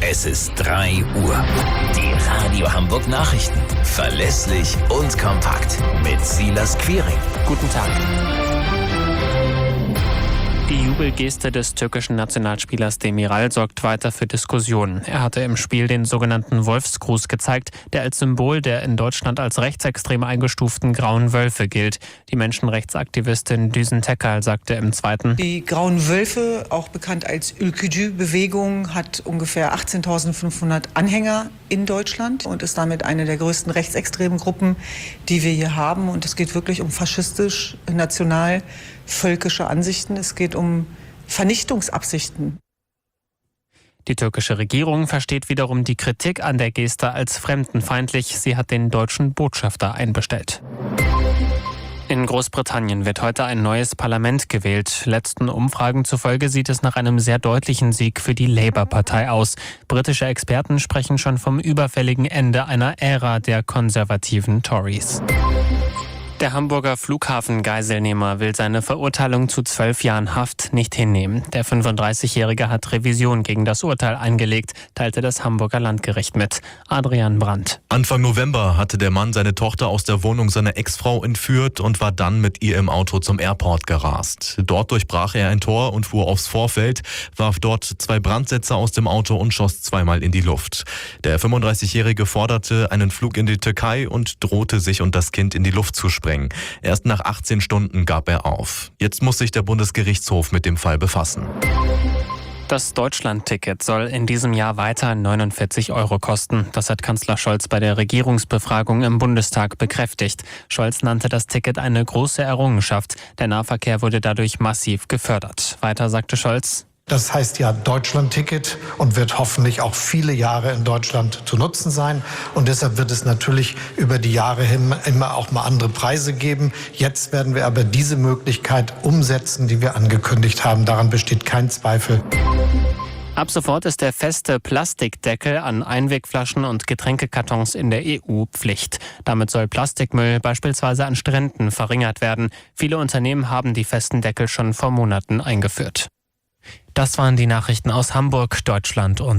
Es ist 3 Uhr. Die Radio Hamburg Nachrichten. Verlässlich und kompakt. Mit Silas Quiring. Guten Tag. Die Jubelgeste des türkischen Nationalspielers Demiral sorgt weiter für Diskussionen. Er hatte im Spiel den sogenannten Wolfsgruß gezeigt, der als Symbol der in Deutschland als rechtsextrem eingestuften Grauen Wölfe gilt. Die Menschenrechtsaktivistin Düsen Tekal sagte im Zweiten: Die Grauen Wölfe, auch bekannt als Ülkücü-Bewegung, hat ungefähr 18.500 Anhänger in Deutschland und ist damit eine der größten rechtsextremen Gruppen, die wir hier haben. Und es geht wirklich um faschistisch, national völkische Ansichten. Es geht um Vernichtungsabsichten. Die türkische Regierung versteht wiederum die Kritik an der Geste als fremdenfeindlich. Sie hat den deutschen Botschafter einbestellt. In Großbritannien wird heute ein neues Parlament gewählt. Letzten Umfragen zufolge sieht es nach einem sehr deutlichen Sieg für die Labour-Partei aus. Britische Experten sprechen schon vom überfälligen Ende einer Ära der konservativen Tories. Der Hamburger Flughafengeiselnehmer will seine Verurteilung zu 12 Jahren Haft nicht hinnehmen. Der 35-Jährige hat Revision gegen das Urteil eingelegt, teilte das Hamburger Landgericht mit. Adrian Brandt. Anfang November hatte der Mann seine Tochter aus der Wohnung seiner Ex-Frau entführt und war dann mit ihr im Auto zum Airport gerast. Dort durchbrach er ein Tor und fuhr aufs Vorfeld, warf dort 2 Brandsätze aus dem Auto und schoss 2-mal in die Luft. Der 35-Jährige forderte einen Flug in die Türkei und drohte, sich und das Kind in die Luft zu sprengen. Erst nach 18 Stunden gab er auf. Jetzt muss sich der Bundesgerichtshof mit dem Fall befassen. Das Deutschland-Ticket soll in diesem Jahr weiter 49 € kosten. Das hat Kanzler Scholz bei der Regierungsbefragung im Bundestag bekräftigt. Scholz nannte das Ticket eine große Errungenschaft. Der Nahverkehr wurde dadurch massiv gefördert. Weiter sagte Scholz: Das heißt ja Deutschland-Ticket und wird hoffentlich auch viele Jahre in Deutschland zu nutzen sein. Und deshalb wird es natürlich über die Jahre hin immer auch mal andere Preise geben. Jetzt werden wir aber diese Möglichkeit umsetzen, die wir angekündigt haben. Daran besteht kein Zweifel. Ab sofort ist der feste Plastikdeckel an Einwegflaschen und Getränkekartons in der EU Pflicht. Damit soll Plastikmüll beispielsweise an Stränden verringert werden. Viele Unternehmen haben die festen Deckel schon vor Monaten eingeführt. Das waren die Nachrichten aus Hamburg, Deutschland und